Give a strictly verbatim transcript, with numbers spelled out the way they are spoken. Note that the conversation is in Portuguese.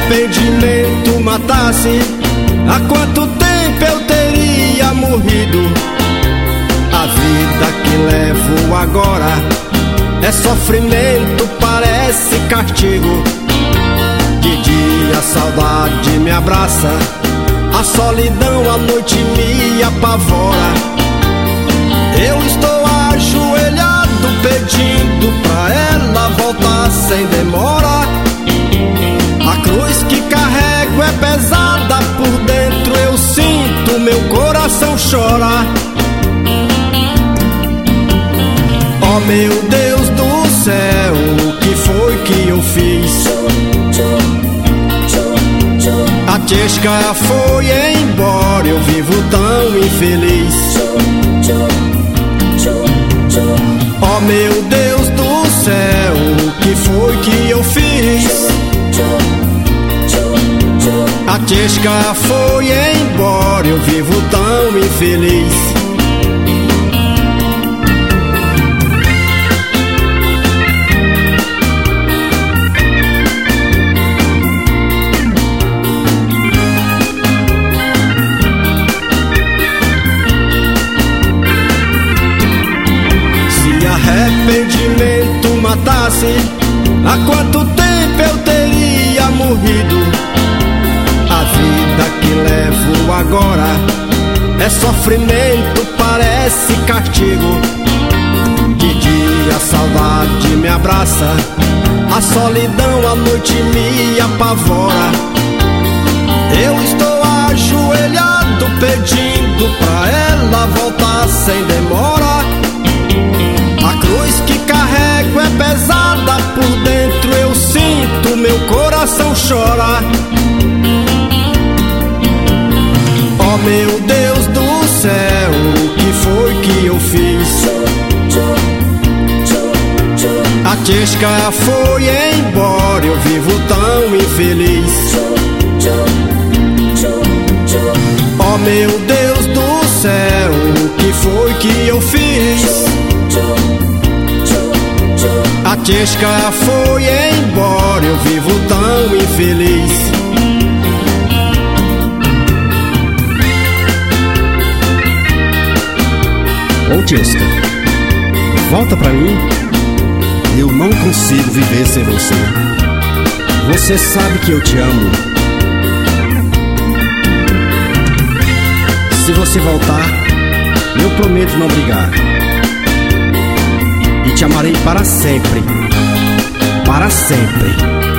arrependimento matasse, há quanto tempo eu teria morrido. A vida que levo agora é sofrimento, parece castigo. De dia a saudade me abraça, a solidão à noite me apavora. Eu estou ajoelhado pedindo pra ela voltar sem demora. A cruz que carrego é pesada, por dentro eu sinto meu coração chorar. Oh meu Deus do céu, o que foi que eu fiz? A Tchesca foi embora, eu vivo tão infeliz. Oh meu Deus do céu, o que foi que eu fiz? A Tchesca foi embora, eu vivo tão infeliz. Arrependimento matasse, há quanto tempo eu teria morrido. A vida que levo agora é sofrimento, parece castigo. De dia a saudade me abraça, a solidão à noite me apavora. Eu estou ajoelhado pedindo pra ela voltar sem demora. A cruz que carrego é pesada, por dentro eu sinto meu coração chorar. Oh meu Deus do céu, o que foi que eu fiz? A Tchesca foi embora, eu vivo tão infeliz. Oh meu Deus do céu, o que foi que eu fiz? A Tchesca foi embora, eu vivo tão infeliz. Ô Tchesca, volta pra mim. Eu não consigo viver sem você. Você sabe que eu te amo. Se você voltar, eu prometo não brigar. E te amarei para sempre, para sempre.